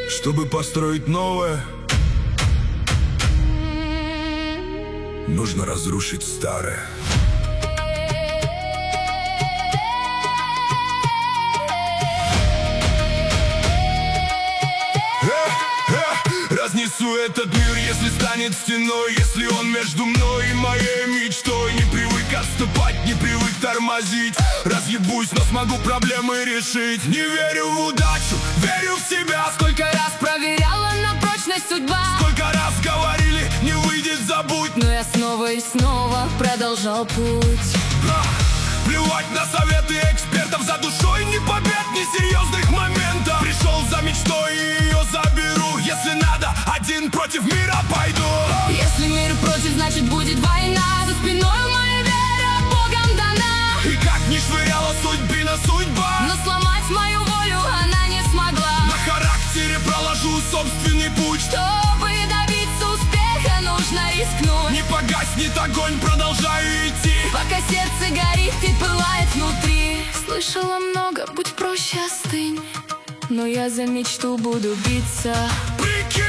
Чтобы построить новое, нужно разрушить старое. Разнесу этот мир, если станет стеной, если он между мной и моей мечтой. Не привык отступать, не привык тормозить. Разъебусь, но смогу проблемы решить. Не верю в удачу, верю в себя. Сколько раз проверяла на прочность судьба, Сколько раз говорили, не выйдет, забудь. но я снова и снова продолжал путь. Плевать на советы экспертов, за душой ни побед, ни серьезных моментов. Пришел за мечтой и ее заберу. Если надо, один против мира пойду. Если мир против, значит будет война. За спиной моя вера Богом дана. И как ни швыряла судьбина судьба, Но сломать мою волю она не смогла. на характере проложу собственный путь. Чтобы добиться успеха, нужно рискнуть. Не погаснет огонь, продолжаю идти. Пока сердце горит и пылает внутри. Слышала много, будь проще, остынь. Но я за мечту буду биться. Прикинь!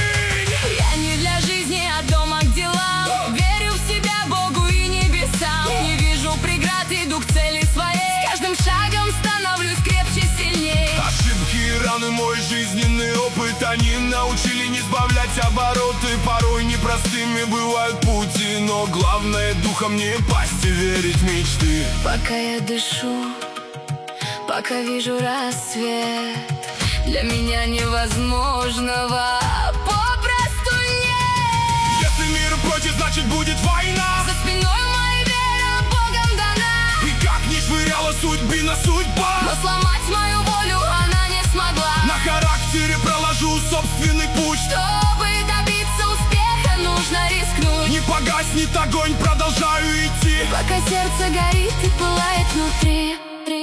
Я не для жизни, а дома к делам. Верю в себя, Богу и небесам. Не вижу преград, иду к цели своей. С каждым шагом становлюсь крепче, сильней. Ошибки и раны, мой жизненный опыт, они научили не сбавлять обороты. Порой непростыми бывают пути, но главное духом не пасть и верить в мечты. Пока я дышу, пока вижу рассвет, для меня невозможного попросту нет. Если мир против, значит будет война. За спиной моя вера Богом дана. И как ни швыряла судьбина судьба, Но сломать мою волю она не смогла. на характере проложу собственный путь. Чтобы добиться успеха, нужно рискнуть. Не погаснет огонь, продолжаю идти. Пока сердце горит и пылает внутри.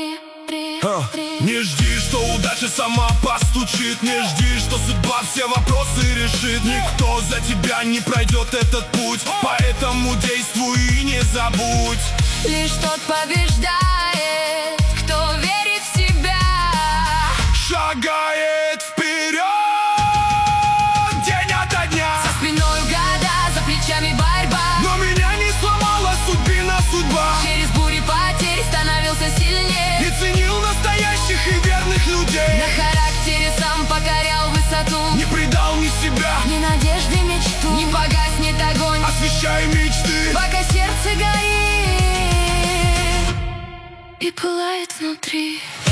Не жди, что удача сама постучит. Не жди, что судьба все вопросы решит. Никто за тебя не пройдет этот путь, поэтому действуй и не забудь. Лишь тот побеждает, кто верит в себя. Шагает вперед день ото дня. За спиной года, за плечами борьба. Но меня не сломала судьбина судьба. Через бури потерь становился сильнее. И ценил настоящих и верных людей. На характере сам покорял высоту. Не предал ни себя, Ни надежды, мечту. Не погаснет огонь, освещай мечты. пока сердце горит и пылает внутри.